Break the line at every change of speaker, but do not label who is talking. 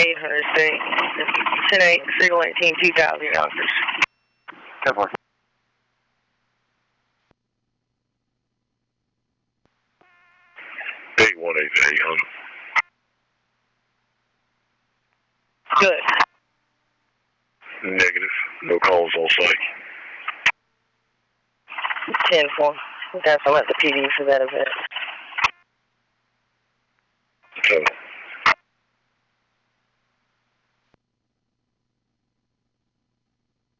800 state. 10-8, signal 18, 2,000 Yonkers.
10-4.
8188.
Good.
Negative. No calls on site.
10-4. That's I'm at the PD for that event.